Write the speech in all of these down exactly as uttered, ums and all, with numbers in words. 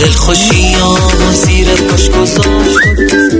دلخوشیام زیر پاش گذاشت.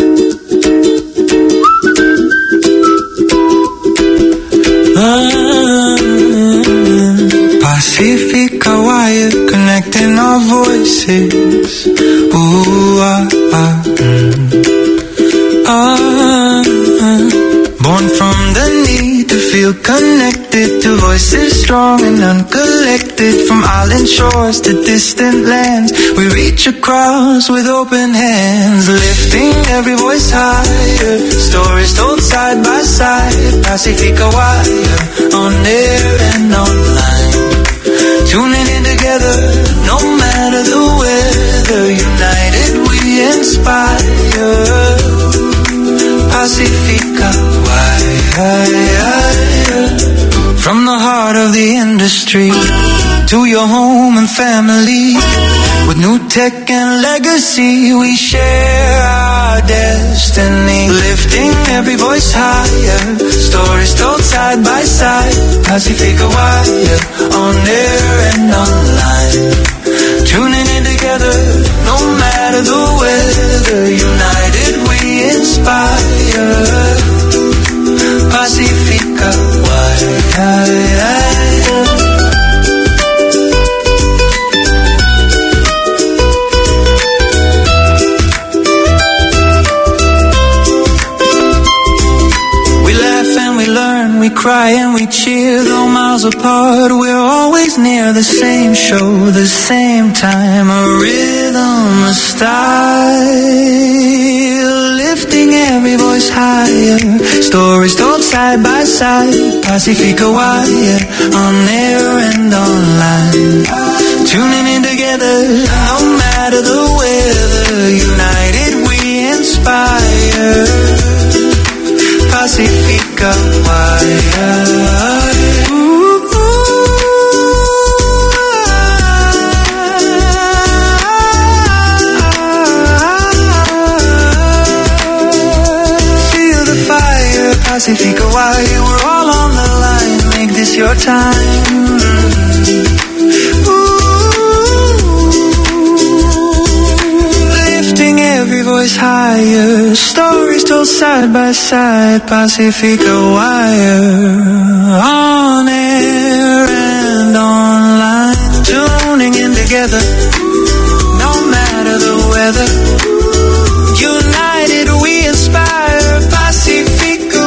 Pacifica wire connecting our voices. Ooh, ah, ah, mm. ah, ah. Born from the need to feel connected to voices strong and uncollected. From island shores to distant lands, we reach across with open hands, lifting every voice higher. Stories told side by side. Pacifica wire, on air and online. Tuning in together, no matter the weather. United we inspire. Pacifica wire. From the heart of the industry to your home and family, with new tech and legacy, we share our destiny. Lifting every voice higher, stories told side by side. Pacifica wire, on air and online. Tuning in together, no matter the weather. United we inspire. Pacifica wire. We cry and we cheer, though miles apart, we're always near. The same show, the same time, a rhythm, a style, lifting every voice higher. Stories told side by side. Pacifica wire, on air and online. Tuning in together, no matter the weather. United we inspire. Pacifica wire. Ooh, ooh, feel the fire. Pacifica wire. We're all on the line. Make this your time. Every voice higher, stories told side by side. Pacifica wire, on air and online. Tuning in together, no matter the weather. United we inspire. Pacifica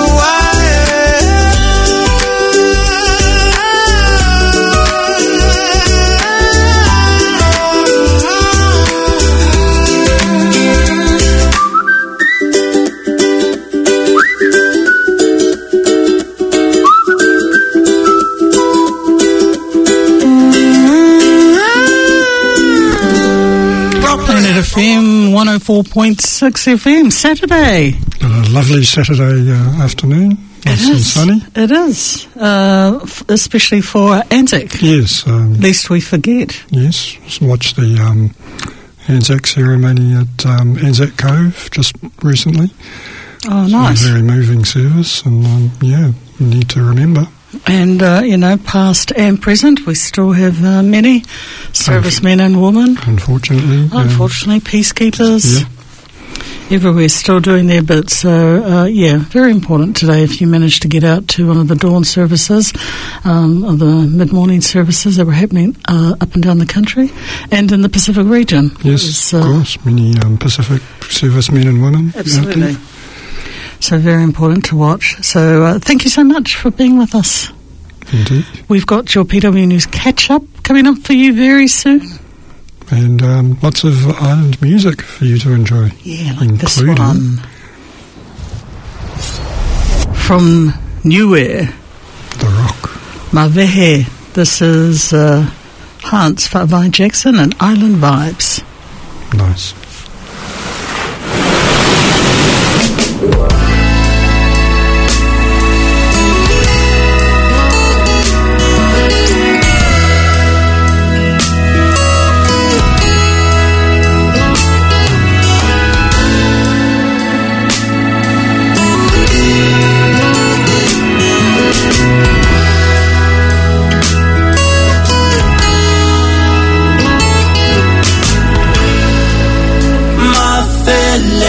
F M one oh four point six F M, Saturday. A lovely Saturday uh, afternoon. Nice it and is. sunny. It is, uh, f- especially for Anzac. Yes. Um, Lest we forget. Yes. Just watched the um, Anzac ceremony at um, Anzac Cove just recently. Oh, nice. So a very moving service, and um, yeah, we need to remember. And, uh, you know, past and present, we still have uh, many servicemen and women. Unfortunately. Unfortunately, um, peacekeepers. Yeah. Everywhere still doing their bit. So, uh, yeah, very important today if you manage to get out to one of the dawn services, um, of the mid-morning services that were happening uh, up and down the country and in the Pacific region. Yes, was, uh, of course. Many um, Pacific servicemen and women. Absolutely. So very important to watch. So uh, thank you so much for being with us. Indeed. We've got your P W News catch-up coming up for you very soon. And um, lots of island music for you to enjoy. Yeah, like this one. From Nowhere. The Rock. Mavehe. This is uh, Hans Fa'avai Jackson and Island Vibes. Nice.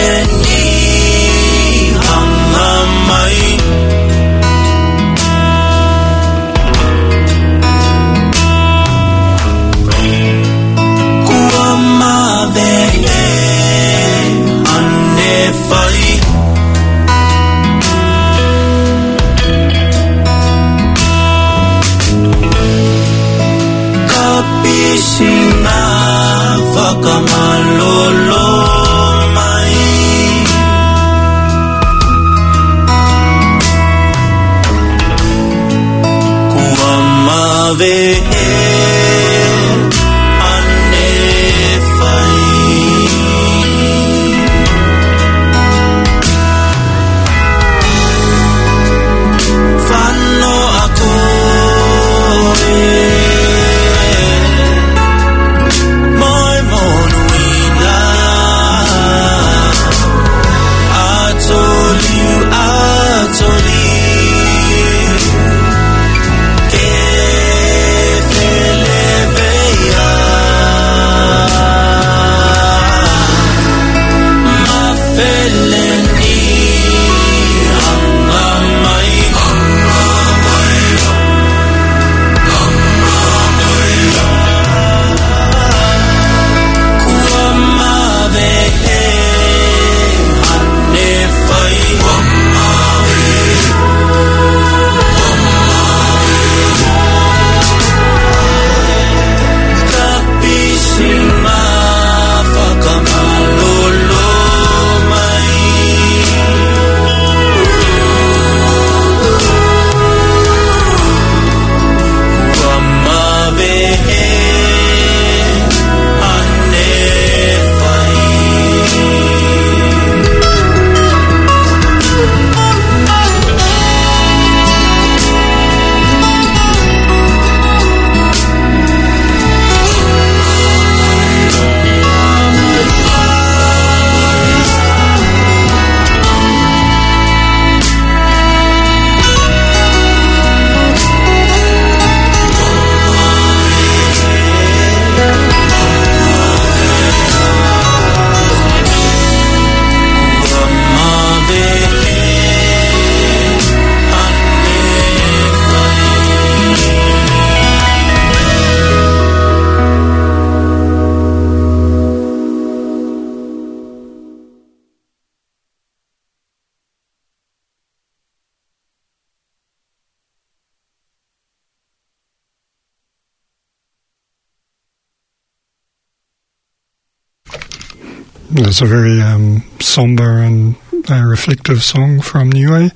It's a very um, sombre and uh, reflective song from Niue.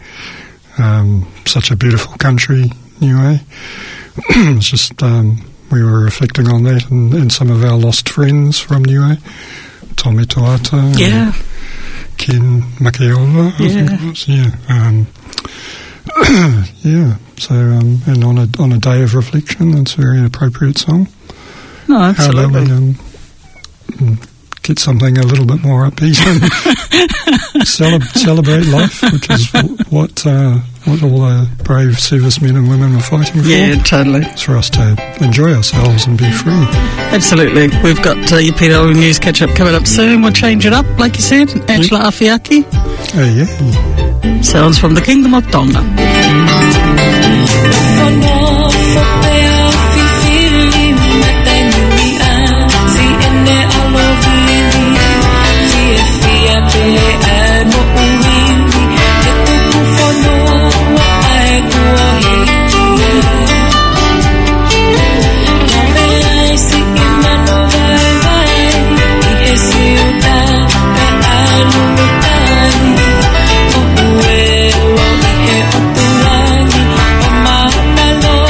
Um, such a beautiful country, Niue. It's just um, we were reflecting on that and, and some of our lost friends from Niue. Tommy Toata. Yeah. Ken Makeola, I yeah. think it was. Yeah. Um, yeah. So, um, and on a on a day of reflection, it's a very appropriate song. No, absolutely. How about we um, get something a little bit more upbeat and cele- celebrate life, which is what uh, what all the brave servicemen and women are fighting for. Yeah, totally. It's for us to enjoy ourselves and be free. Absolutely. We've got uh, your P W News catch-up coming up soon. We'll change it up, like you said. Angela Afiaki. Oh, yeah. Sounds from the Kingdom of Tonga. Malo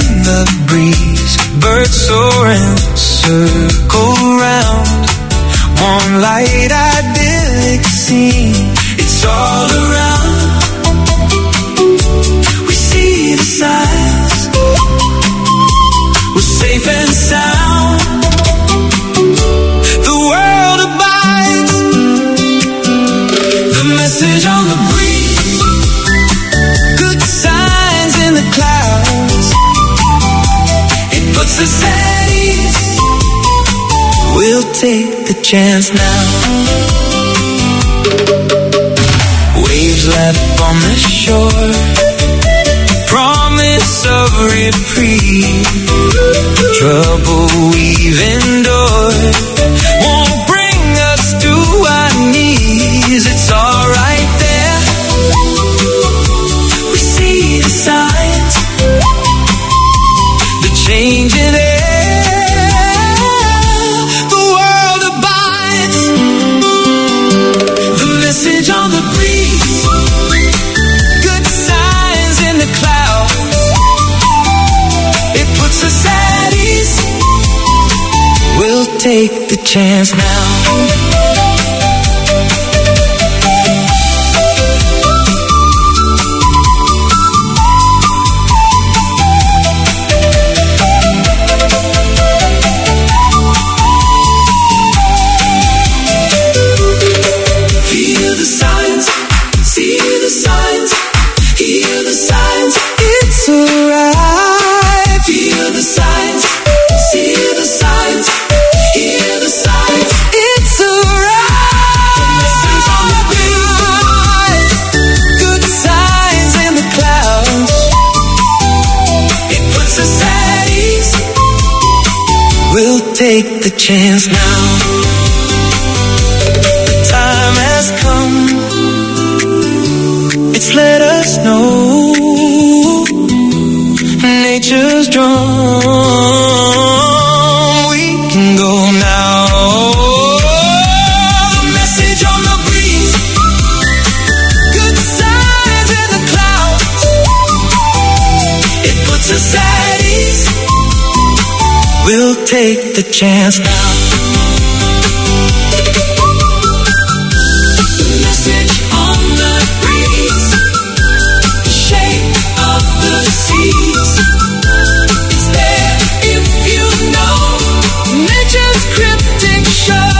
in the breeze, birds soaring, circle round. One light idyllic scene, it's all around. We see the signs, we're safe and sound. The world abides, the message on the breeze, good signs in the clouds. It puts us at ease, we'll take the chance now. Waves lap on the shore, promise of reprieve. Trouble we've endured won't bring us to our knees. It's all right there, we see the signs, the change in air. The world abides, the message on the breeze, good signs in the clouds. It puts us at ease, we'll take the chance now. Feel the signs, see the signs, hear the signs, it's alright. Feel the signs, see the signs, hear the signs, it's alright. The message on the breeze, good signs in the clouds. It puts us at ease, we'll take the chance now. The time has come, it's let us know nature's drawn, we can go now. The message on the breeze, good signs in the clouds. It puts us at ease, we'll take the chance now. The message on the breeze, the shape of the seas. It's there if you know nature's cryptic show.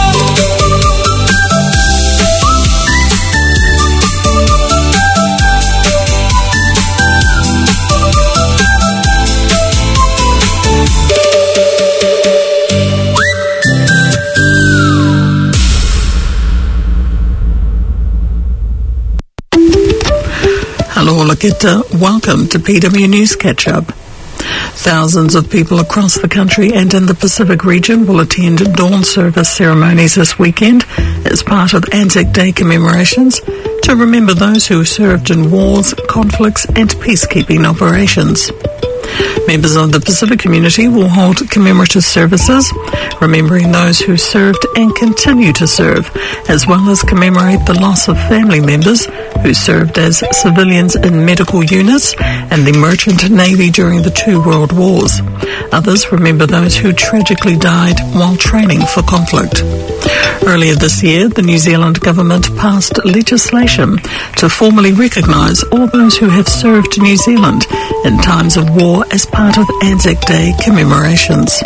Hello, Olakita. Welcome to P W News Catch-Up. Thousands of people across the country and in the Pacific region will attend dawn service ceremonies this weekend as part of Anzac Day commemorations to remember those who served in wars, conflicts and peacekeeping operations. Members of the Pacific community will hold commemorative services, remembering those who served and continue to serve, as well as commemorate the loss of family members who served as civilians in medical units and the Merchant Navy during the two World Wars. Others remember those who tragically died while training for conflict. Earlier this year, the New Zealand government passed legislation to formally recognise all those who have served New Zealand in times of war as part of Anzac Day commemorations.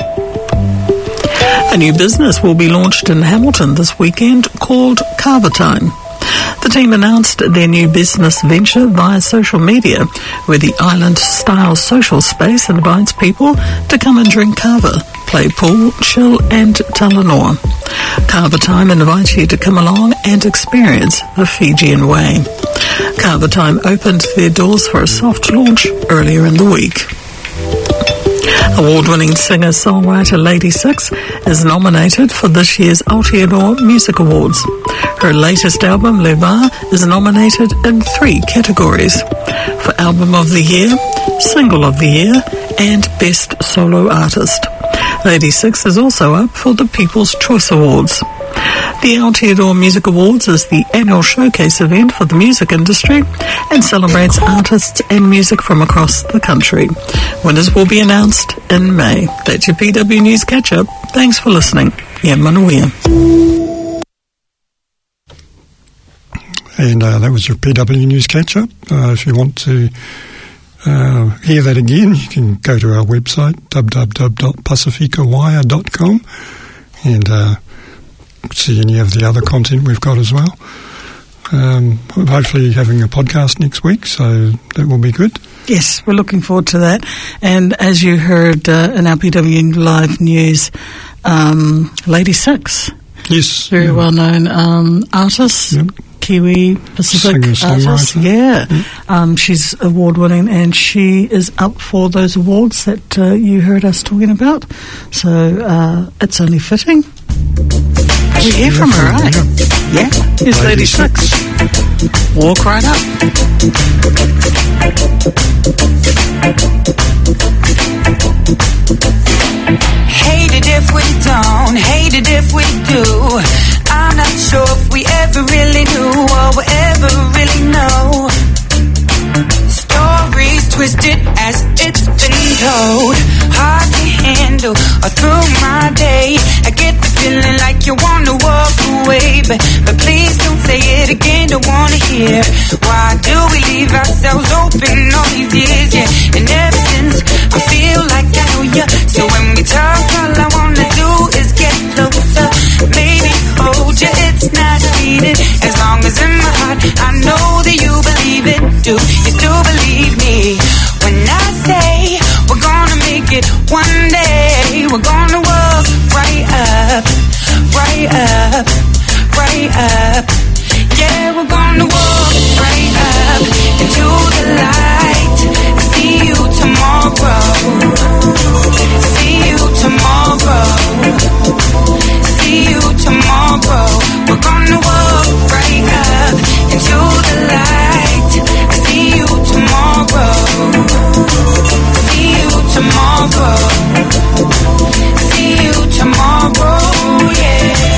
A new business will be launched in Hamilton this weekend called Kava Time. The team announced their new business venture via social media, where the island-style social space invites people to come and drink kava, play pool, chill and talanor. Kava Time invites you to come along and experience the Fijian way. Kava Time opened their doors for a soft launch earlier in the week. Award-winning singer-songwriter Lady Six is nominated for this year's Aotearoa Music Awards. Her latest album, Le Va, is nominated in three categories: for Album of the Year, Single of the Year, and Best Solo Artist. Lady Six is also up for the People's Choice Awards. The Aotearoa Music Awards is the annual showcase event for the music industry and celebrates artists and music from across the country. Winners will be announced in May. That's your P W News Catch-Up. Thanks for listening. Yeah, Manuia. And uh, that was your P W News Catch-Up. Uh, if you want to uh, hear that again, you can go to our website, w w w dot pacifica wire dot com, and uh, see any of the other content we've got as well. Um, hopefully having a podcast next week, so that will be good. Yes, we're looking forward to that. And as you heard uh, in our P W Live News, um, Lady Six. Yes. Very yeah. well-known um, artist. Yep. Kiwi Pacific artist, yeah. Mm. Um, she's award-winning, and she is up for those awards that uh, you heard us talking about. So uh, it's only fitting we hear from her, right? Yeah. yeah. Here's Lady, Lady Six. Six. Walk right up. Hate it if we don't, hate it if we do. I'm not sure if we ever really knew or we'll ever really know. Stories twisted as it's been told. Hard to handle or through my day. I get the feeling like you wanna walk away, but, but please don't say it again, don't wanna hear. Why do we leave ourselves open all these years? Yeah, and ever since I feel like I know you. So when we talk, all I wanna do is get closer. Maybe hold you, it's not needed. As long as in my heart I know that you believe it. Do you still believe me when I say we're gonna make it one day? We're gonna walk right up, right up, right up. Yeah, we're gonna walk right up into the light. See you tomorrow. See you tomorrow. See you tomorrow. We're gonna walk right up into the light. See you tomorrow. See you tomorrow. See you tomorrow, yeah.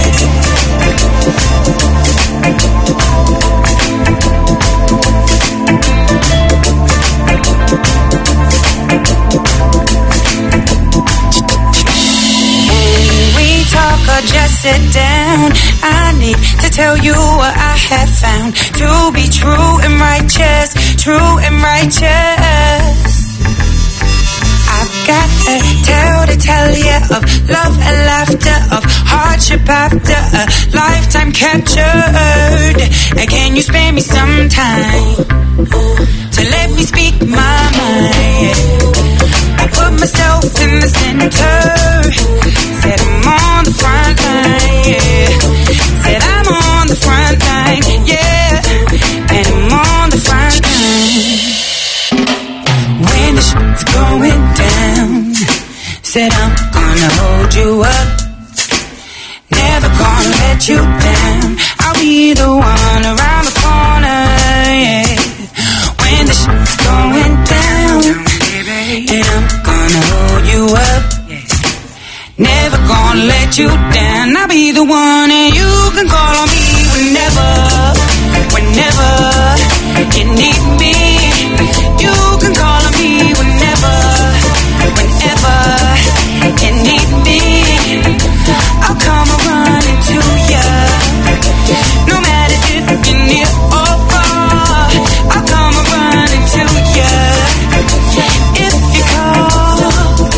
Or just sit down. I need to tell you what I have found to be true and righteous, true and righteous. I've got a tale to tell you of love and laughter, of hardship after a lifetime captured. And can you spare me some time to let me speak my mind? I put myself in the center. Said I'm on the front line, yeah. Said I'm on the front line, yeah. And I'm on the front line. When the shit's going down, said I'm gonna hold you up. Never gonna let you down. I'll be the one around the corner, yeah. When the shit's going down, and I'm gonna hold you up. Never gonna let you down. I'll be the one, and you can call on me whenever, whenever you need me. You can call on me whenever, whenever you need me. I'll come running to you, no matter if you're near or far. I'll come running to you if you call.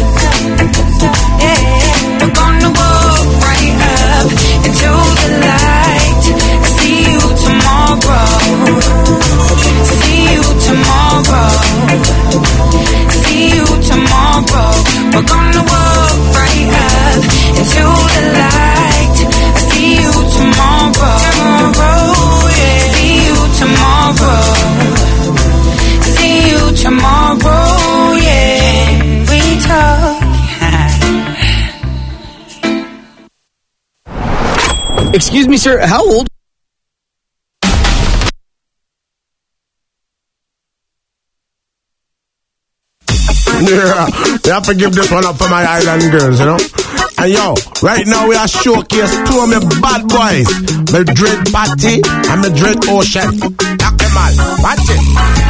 Yeah. We're gonna walk right up into the light. See you tomorrow. See you tomorrow. See you tomorrow. We're gonna walk right up into the light. See you tomorrow. Tomorrow, yeah. See you tomorrow. See you tomorrow, yeah. We talk. Excuse me, sir, how old? Yeah, we have to give this one up for my island girls, you know. And yo, right now we are showcase two of my bad boys, my Dread Patty and my Dread Ocean. Knock them all, watch it.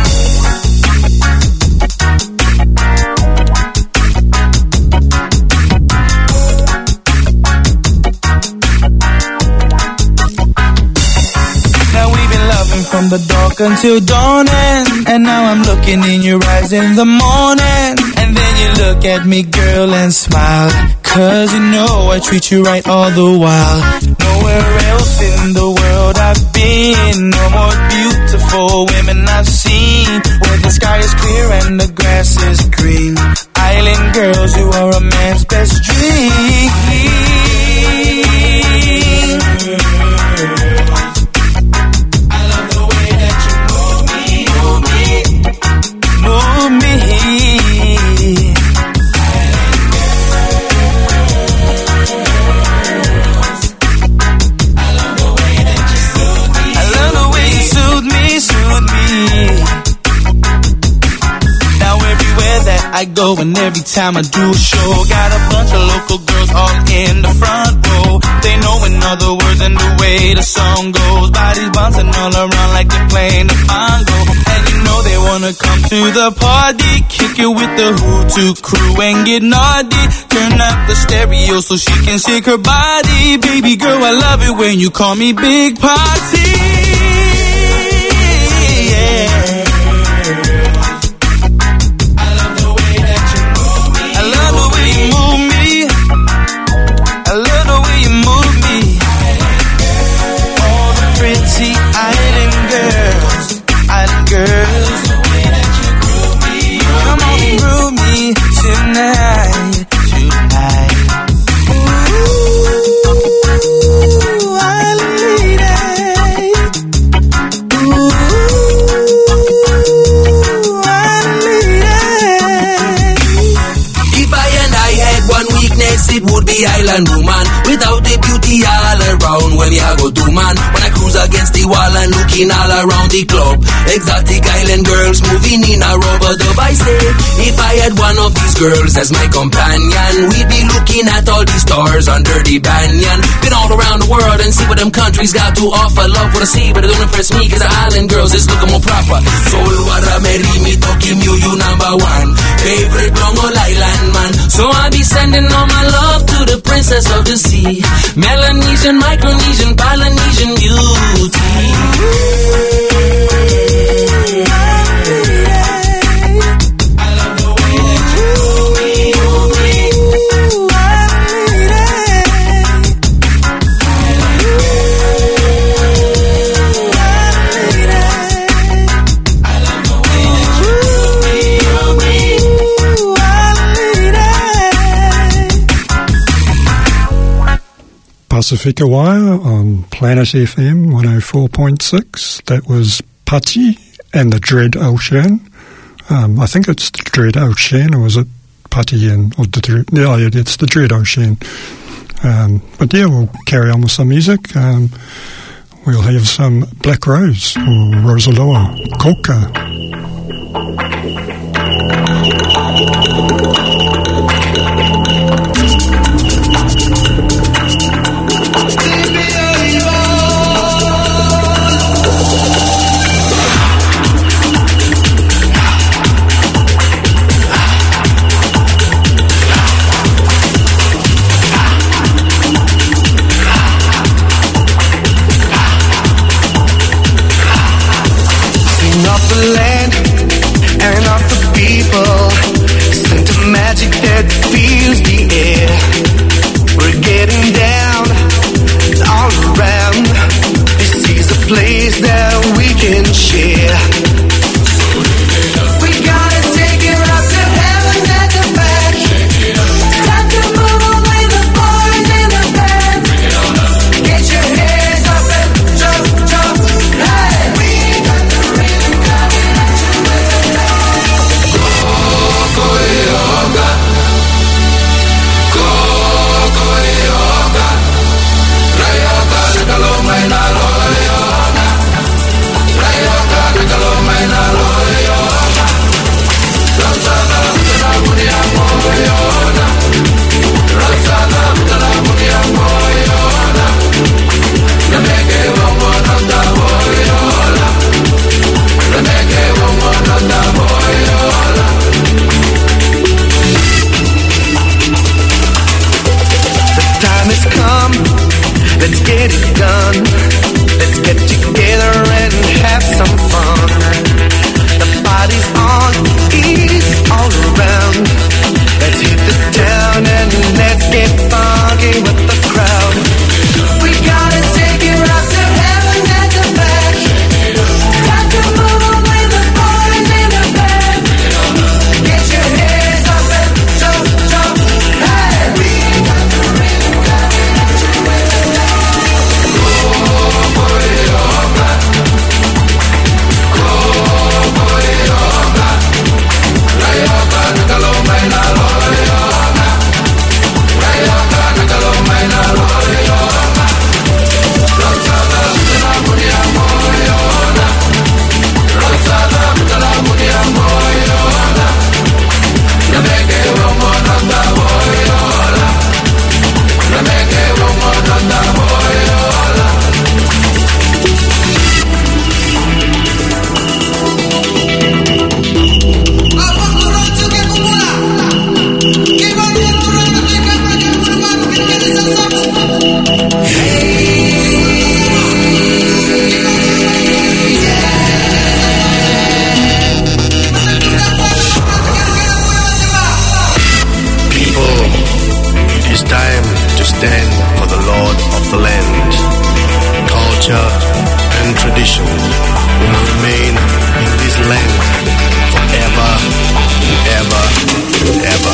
From the dark until dawning, and now I'm looking in your eyes in the morning. And then you look at me, girl, and smile, cause you know I treat you right all the while. Nowhere else in the world I've been, no more beautiful women I've seen, where the sky is clear and the grass is green. Island girls, you are a man's best dream. I go and every time I do a show, got a bunch of local girls all in the front row. They know in other words and the way the song goes, bodies bouncing all around like they're playing the bongo. And you know they wanna come to the party, kick it with the Hutu crew and get naughty. Turn up the stereo so she can shake her body. Baby girl, I love it when you call me Big Party. Yeah. Island girls, island girls, come on and groove me tonight, tonight. Ooh, island lady. Ooh, island lady. If I and I had one weakness, it would be island woman. Without the beauty all around, when you go do man. When I cruise against the wall and looking all around the club, exotic island girls moving in a rubber dub. I say, if I had one of these girls as my companion, we'd be looking at all these stars under the banyan. Been all around the world and see what them countries got to offer. Love what I see, but it don't impress me, cause the island girls is looking more proper. Soul water, Mary, me talking you, you number one. Favorite long old island man. So I be sending all my love to the princess of the sea, Melanesian, Micronesian, Polynesian beauty. I love the way that you move me, move me. I love the way that you move me, move me. Pacifica Wire on Planet F M one oh four point six. That was Pati and the Dread Ocean. Um, I think it's the Dread Ocean, or is it Pati and or the Dread? Yeah, it's the Dread Ocean. Um, but yeah, we'll carry on with some music. Um, we'll have some Black Rose or Rosaloa Coca. Land and of the people, scent of magic that fills the air. We're getting down all around. This is a place that we can share. We gotta take it up to heaven and the back. Time to move away the boys in the band. Get your hands up and jump, jump, hey. We got the rhythm coming at you with a bang. Go, go, yoga. stand for the Lord of the land. Culture and tradition will remain in this land forever and ever and ever.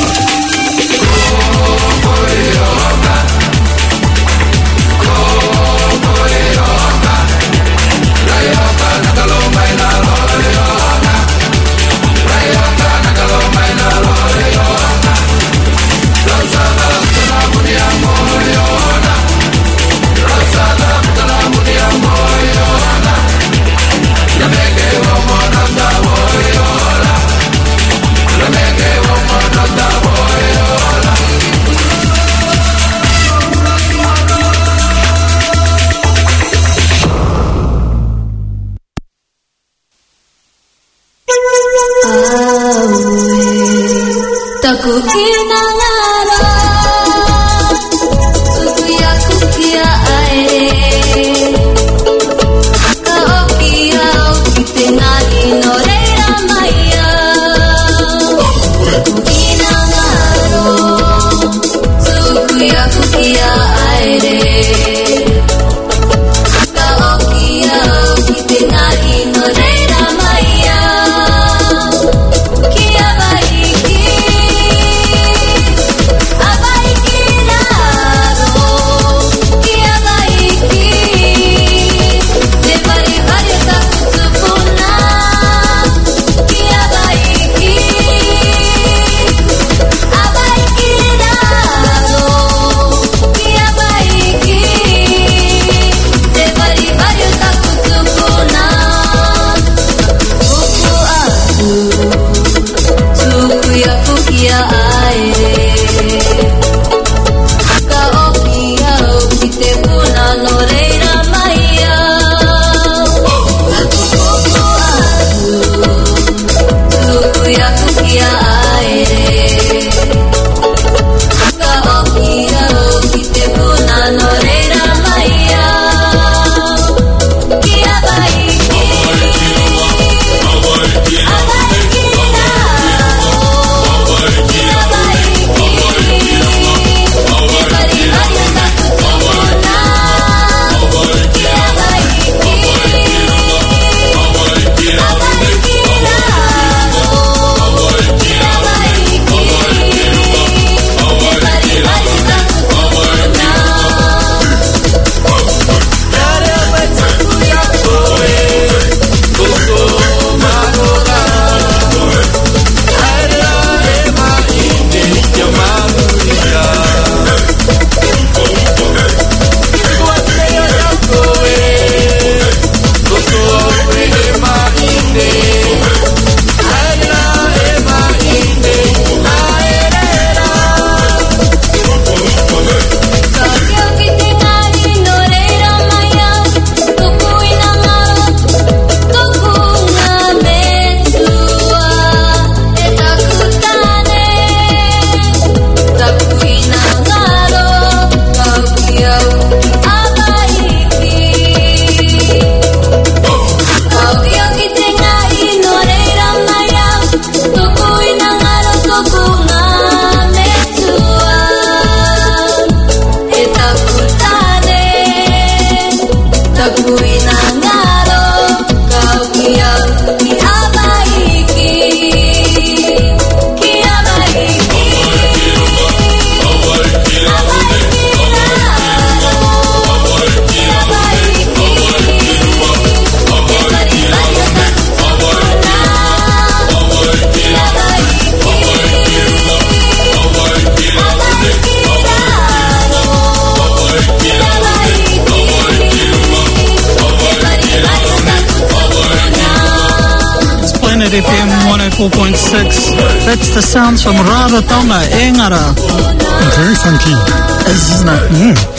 F M one oh four point six. That's the sounds from Rarotonga, Engara. Very funky. Isn't it?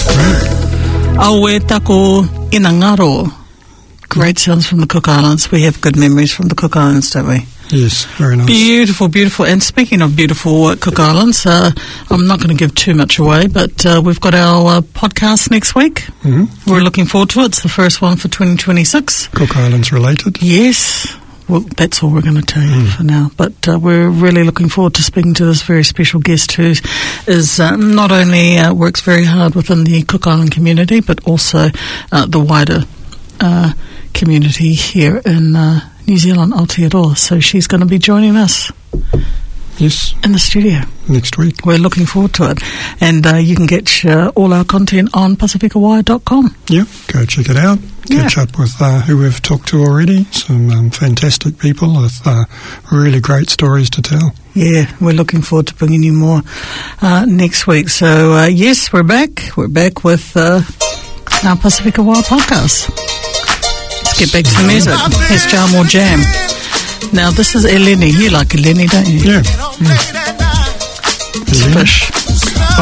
Yeah. Aue tako Inangaro. Great sounds from the Cook Islands. We have good memories from the Cook Islands, don't we? Yes, very nice. Beautiful, beautiful. And speaking of beautiful uh, Cook Islands, uh, I'm not going to give too much away, but uh, we've got our uh, podcast next week. Mm-hmm. We're looking forward to it. It's the first one for twenty twenty-six. Cook Islands related. Yes. well, that's all we're going to tell you Mm. for now. But uh, we're really looking forward to speaking to this very special guest who is uh, not only uh, works very hard within the Cook Island community, but also uh, the wider uh, community here in uh, New Zealand, Aotearoa. So she's going to be joining us. Yes. In the studio. Next week. We're looking forward to it. And uh, you can get uh, all our content on pacifica wire dot com. Yeah, go check it out. Catch Yeah. up with uh, who we've talked to already. Some um, fantastic people with uh, really great stories to tell. Yeah, we're looking forward to bringing you more uh, next week. So, uh, yes, we're back. We're back with uh, our Pacifica Wire podcast. Let's get back to the music. Here's Jam or Jam. Now, this is Eleni. You like Eleni, don't you? Yeah. Mm. It's fish. Oh,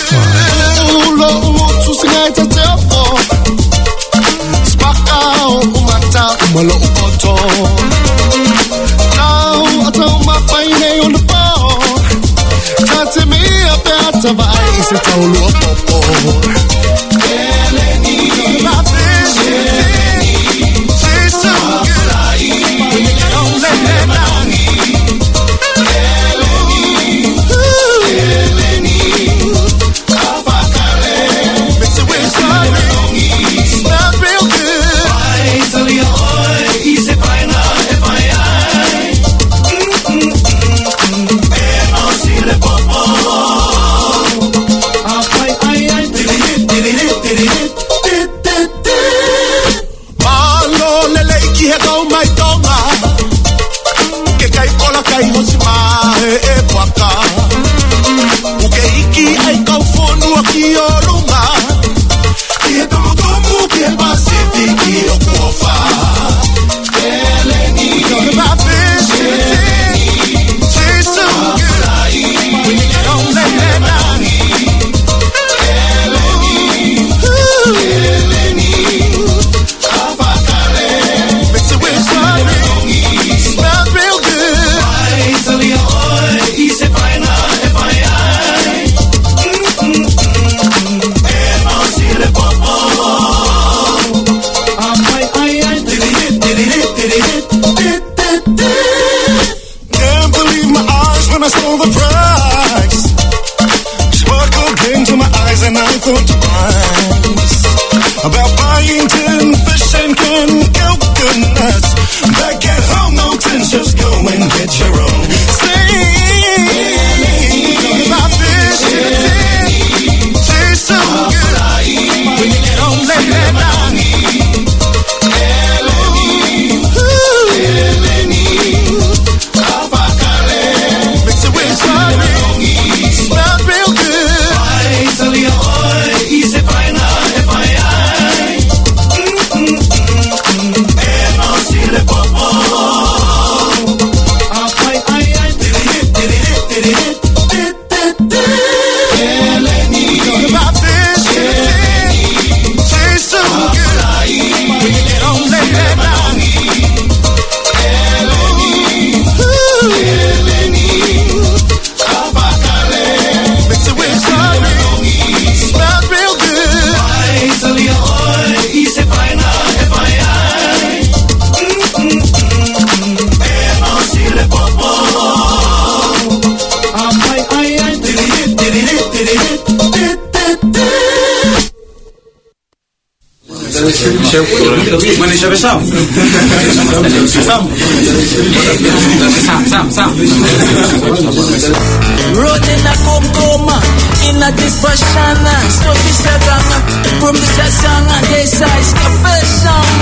Rolling a Kokoma in a dispersion, stuff is a gang from the Shasanga, they size capation.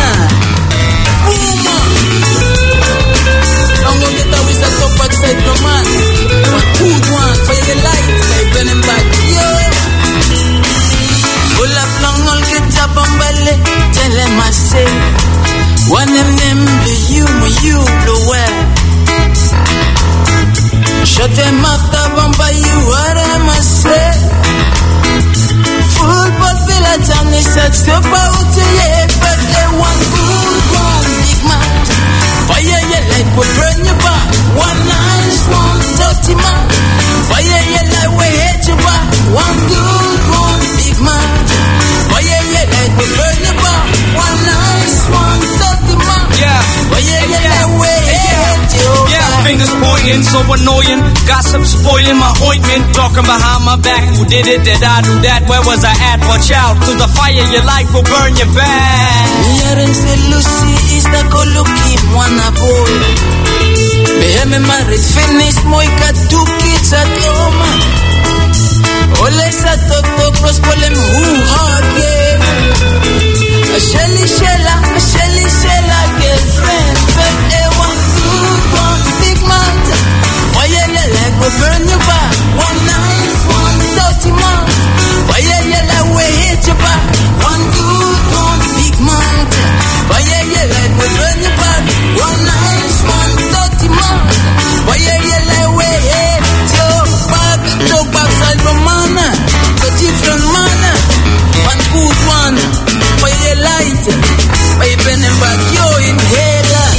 Boom! Don't go get away, set up outside the man. But good one, for the light, like burning back. Yeah! Full of long, all get up on belly, tell them I say. One of them be you, you the well. Shut them up, the by you, what I must say. Full but feel a time they said step out to yeah, but they want good one, big man. Fire your light will burn your back. One nice one, dirty man. Fire your light will hit your back. One good one, big man. Fire your light will burn your back. One nice one, dirty man. Yeah. Fire your light will hit so annoying. Gossip spoiling my ointment. Talking behind my back. Who did it? Did I do that? Where was I at? Watch out, cause the fire you like will burn you bad. Hearing say Lucy is the go-looking one a boy. Behemi marriage finished, moi got two kids at home. Ole sa toto cross polem who hard game. A Shelly Shella, a Shelly Shella girlfriend. But they want good one, big mountain. Why your leg will burn you back? One nice, one dirty man. Why your leg will hit you back? One good one, big mountain. Why your leg will burn you back? One nice, one dirty man. Why your leg will hit you back? Talk outside from mana, a different manner. One good one. Why you light? Why you bending back? You inhaler.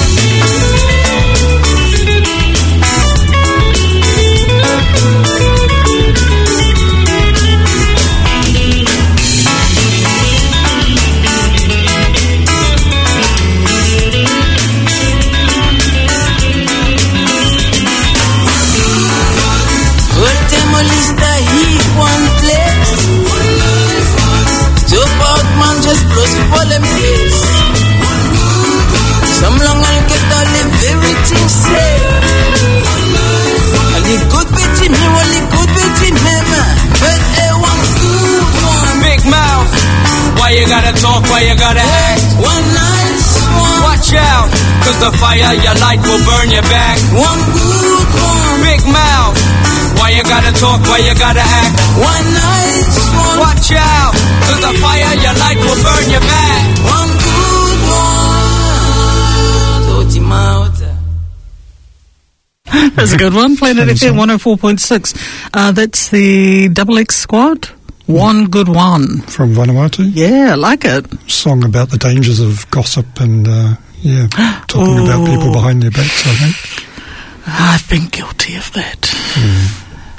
What them all is the heat one place? Jump out man just plus for them face. Some long I'll get all the everything said. Only good bit in me, only good bit in him. But they want good one. Big mouth. Why you gotta talk? Why you gotta act? One nice one. Watch out, cause the fire you light will burn you back. One good one. Big mouth. Why you gotta talk? Why you gotta act? One nice one. Watch out, cause the fire you light will burn you back. One good one. Dirty mouth. That's a good one. Planet F M one oh four point six. Uh, that's the Double X Squad. One good one. From Vanuatu. Yeah, I like it. Song about the dangers of gossip and, uh, yeah, talking Oh. about people behind their backs, I think. I've been guilty of that. Mm.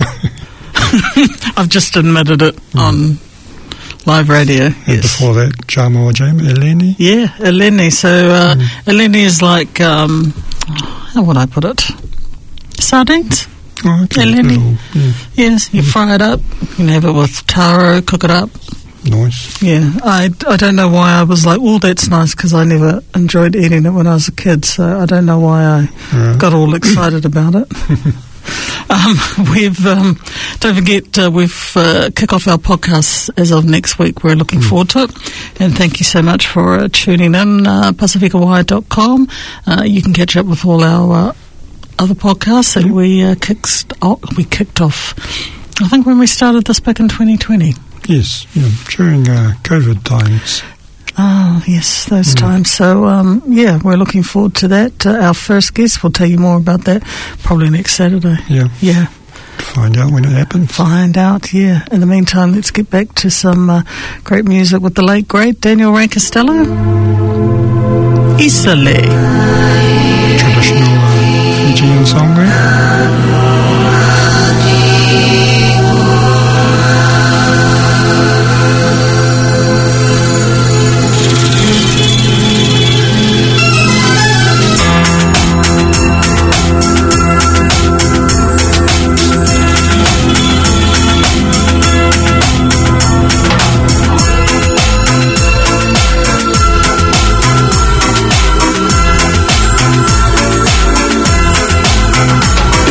I've just admitted it on live radio. And Yes. before that, Jamo Jam, Eleni. Yeah, Eleni. So uh, Eleni is like, um, how would I put it? Sardines. Oh, okay. Eleni. Little, yeah, Yes, you fry it up. You can have it with taro, cook it up. nice. Yeah, I, I don't know why I was like, oh, that's nice, because I never enjoyed eating it when I was a kid, so I don't know why I Right. got all excited about it. Um, we've um, don't forget uh, we've uh, kick off our podcast as of next week. We're looking forward to it, and thank you so much for uh, tuning in. Uh, Pacifica Wire dot com. Uh, you can catch up with all our uh, other podcasts that we uh, kicked oh, we kicked off. I think when we started this back in twenty twenty. Yes, yeah, during uh, COVID times. Oh, yes, those times. So, um, yeah, we're looking forward to that. Uh, our first guest, we'll tell you more about that probably next Saturday. Yeah. Yeah. Find out when it happens. Find out, yeah. In the meantime, let's get back to some uh, great music with the late, great Daniel Ray Costello. Isale. Traditional uh, Fijian song there. Thank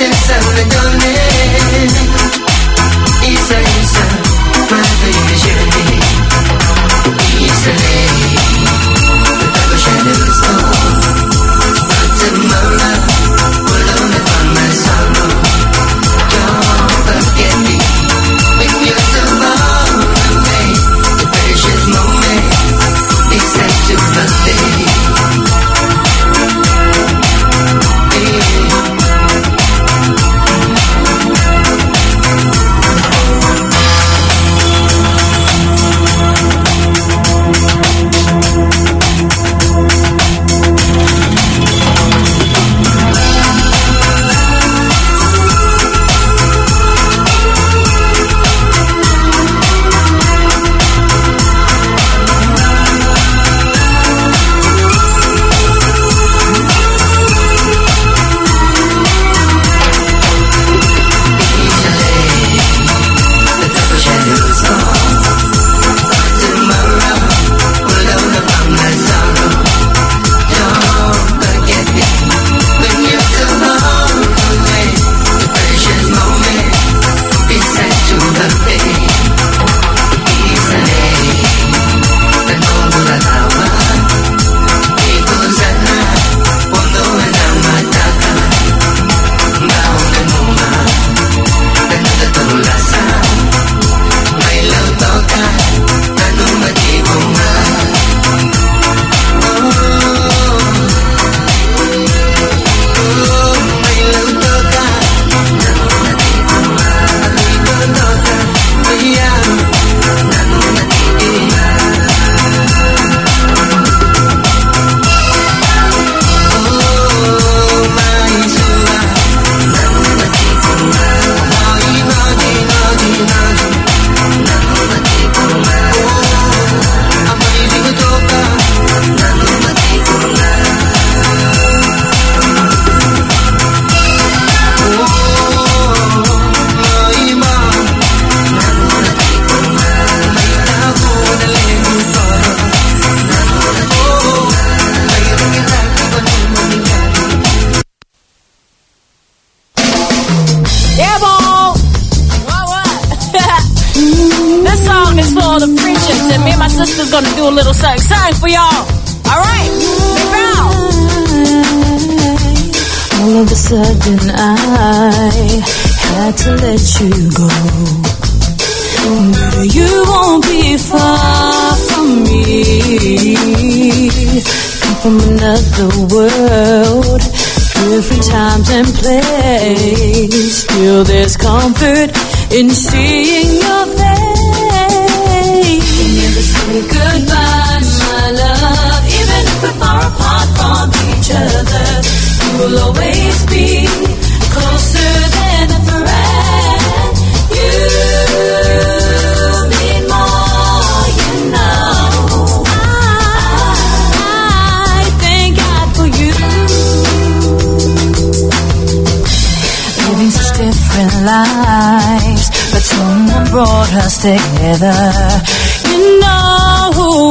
attention, darling. Isa, Isa, my baby journey. Isa, lady, the dark shadows fall. But tomorrow, alone upon my sorrow. Don't forget me when you're so far away. The precious moment is set to birthday. Gonna do a little something, something for y'all. All right, big round. All of a sudden I had to let you go, but you won't be far from me. Come from another world, different times and place. Still there's comfort in seeing your face. Never say goodbye, my love. Even if we're far apart from each other, you will always be closer than a friend. You mean more, you know. I, I thank God for you. Living such different lives, but someone brought us together. You know who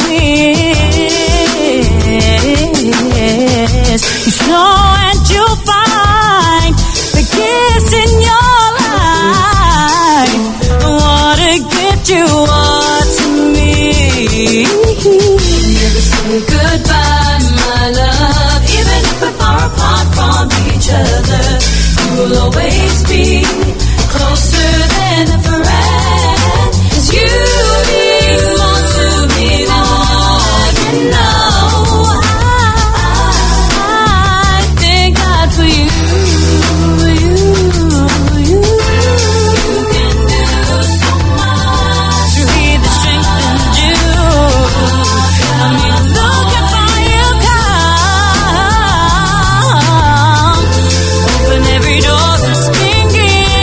is. You slow and you'll find the kiss in your life. I wanna get you all to me. Never say goodbye, my love. Even if we're far apart from each other, you will always be closer than a friend. 'Cause you mean more to me than more you know. I, I thank God for you, you, you. You can do so much to be the strength in you. I mean, looking for you, come. Open every door that's stinging.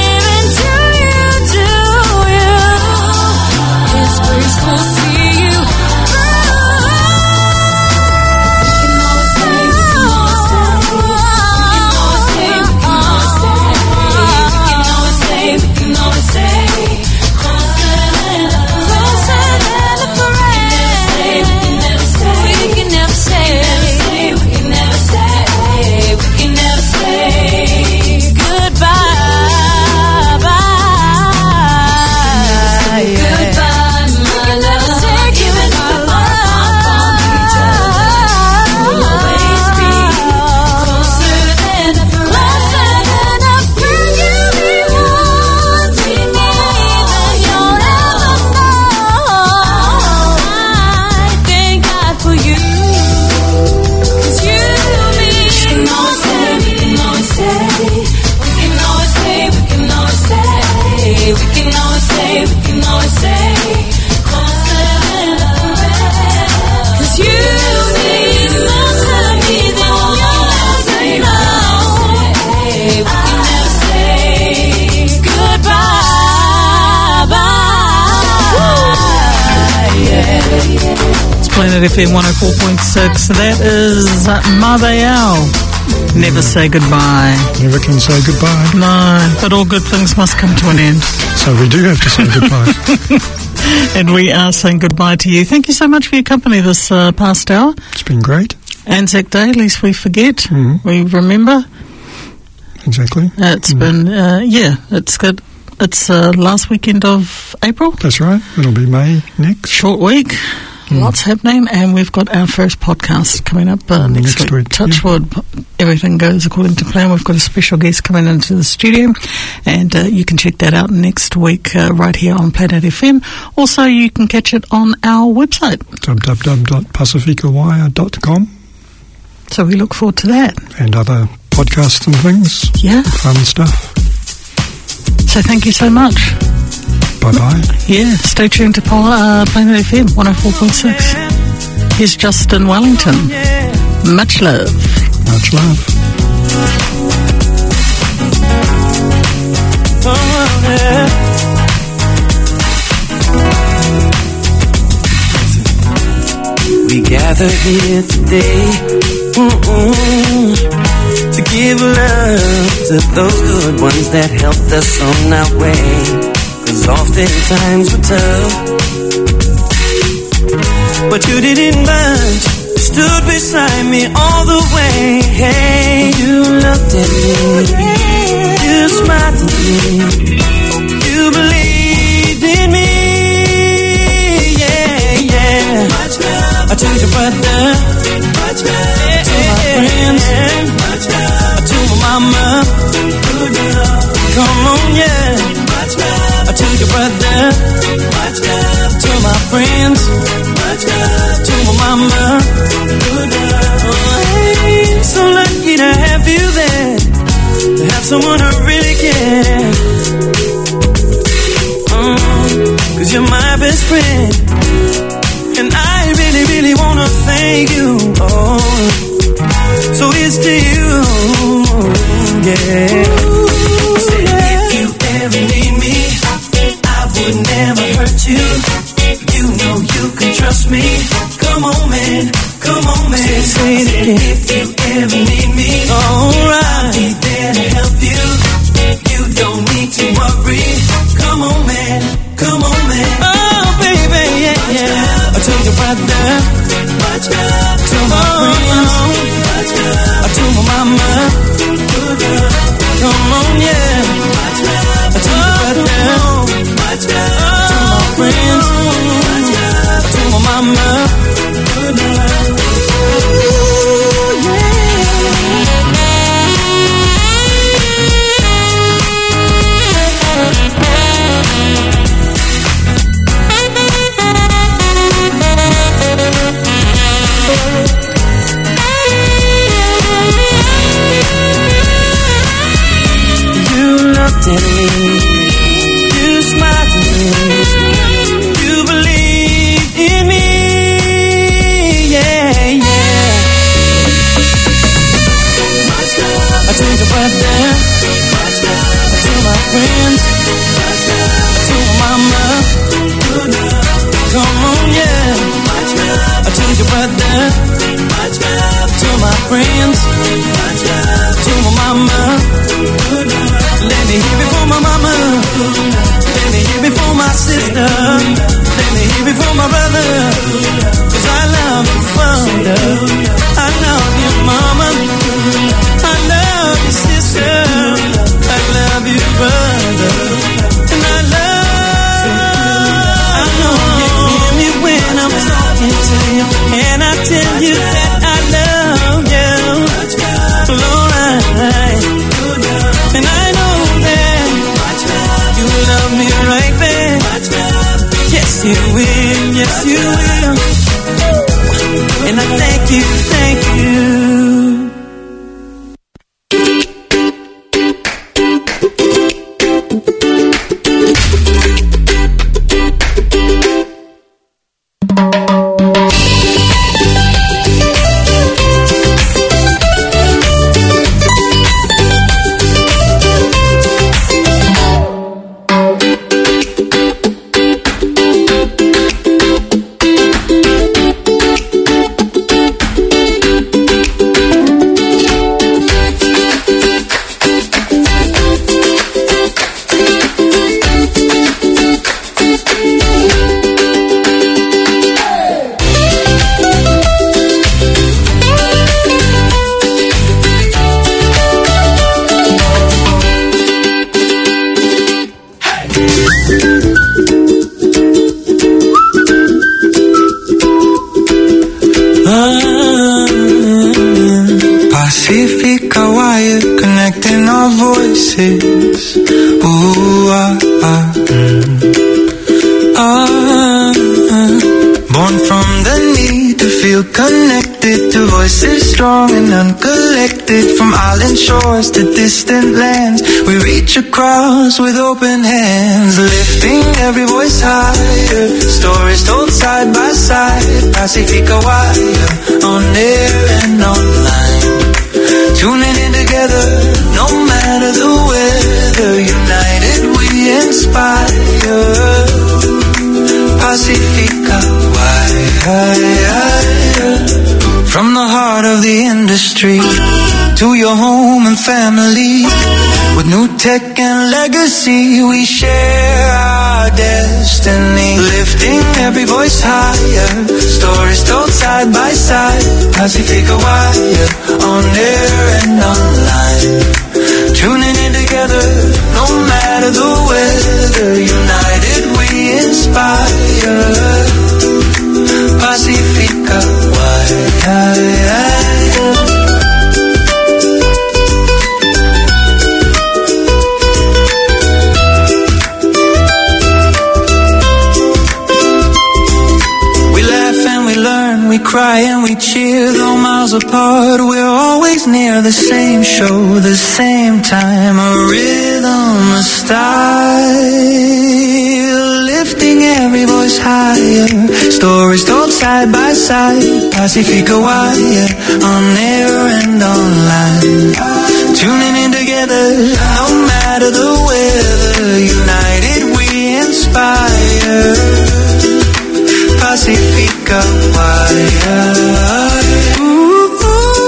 Planet F M one oh four point six. That is Mother Owl. Never say goodbye. Never can say goodbye. No, but all good things must come to an end. So we do have to say goodbye. And we are saying goodbye to you. Thank you so much for your company this uh, past hour. It's been great. Anzac Day, least we forget. Mm-hmm. We remember. Exactly. It's mm-hmm. been, uh, yeah, it's good. It's uh, last weekend of April. That's right. It'll be May next. Short week. Mm. Lots happening, and we've got our first podcast coming up uh, next, next week. week. Touch yeah. wood, everything goes according to plan. We've got a special guest coming into the studio, and uh, you can check that out next week uh, right here on Planet F M. Also, you can catch it on our website. w w w dot pacifica wire dot com. So we look forward to that. And other podcasts and things. Yeah. Fun stuff. So thank you so much. Bye-bye. Yeah, stay tuned to Pol- uh, Planet F M one oh four point six. Here's Justin Wellington. Much love. Much love. Oh, yeah. We gather here today mm-mm, to give love to those good ones that helped us on our way. Cause oftentimes we're tough, but you didn't budge, stood beside me all the way. Hey, you looked at me, you smiled at me, you believed in me. Yeah, yeah. I told your brother, I told my friends, I told my mama, come on, yeah. I told your brother, I told my friends, I told my mama. Oh, I'm so lucky to have you there, to have someone who really cares. Oh, cause you're my best friend, and I really, really wanna thank you. Oh, so it's to you, yeah. Say if you ever need me, I would never hurt you. You know you can trust me. Come on, man, come on, man. Say it again. If you ever need me, alright, I'll be there to help you. You don't need to worry. Come on, man, come on, man. Oh, baby, yeah, yeah. I told your brother, I told my friends, I told my mama. Come on, yeah. I told your brother, I told my friends, I told my mama. You smiled at me, you believed in me, yeah, yeah. I told your brother, I told my friends, I told my mama. Come on, yeah. I told your brother, I told my friends, I told my mama. Let me hear it from my mama. Let me hear it from my sister. Let me hear it from my brother. Cause I love you, father. I love you, mama. I love you, sister. I love you, brother. And I love, I know you hear me when I'm talking to you. And I tell you that I love you. Alright. And I know that you love me right there. Yes, you will. Yes, you will. And I thank you, thank you. Pacifica wire connecting our voices. Ooh, ah, ah, mm. ah, ah. Born from the need to feel connected to voices strong and uncollected. From island shores to distant lands, we reach across with open hands, lifting every voice higher. Stories told side by side. Pacifica wire, on air and online. Tuning in together, no matter the weather. United we inspire. Pacifica wire. From the heart of the industry to your home and family, with new tech and legacy, we share our destiny. Lifting every voice higher. Stories told side by side. Pacifica wire, on air and online. Tuning in together, no matter the weather. United we inspire. Pacifica wire. We cry and we cheer, though miles apart, we're always near. The same show, the same time, a rhythm, a style, lifting every voice higher. Stories told side by side. Pacifica wire, on air and online. Tuning in together, no matter the weather. United we inspire. Pacifica wire. Ooh,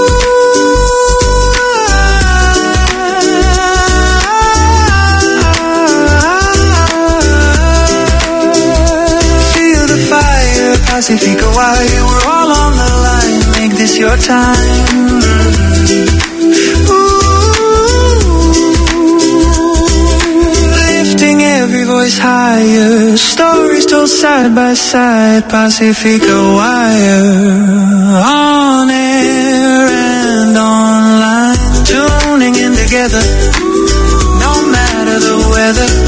feel the fire. Pacifica wire. We're all on the line. Make this your time. Every voice higher. Stories told side by side. Pacifica wire, on air and online. Tuning in together, no matter the weather.